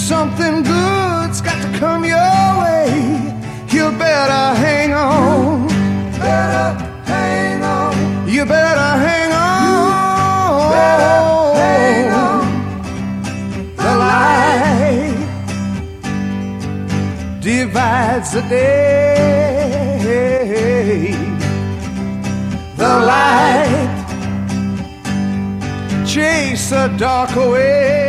something good's got to come your way. You better hang on. Better hang on. You better hang on. Better hang on. The light divides the day. The light chase the dark away.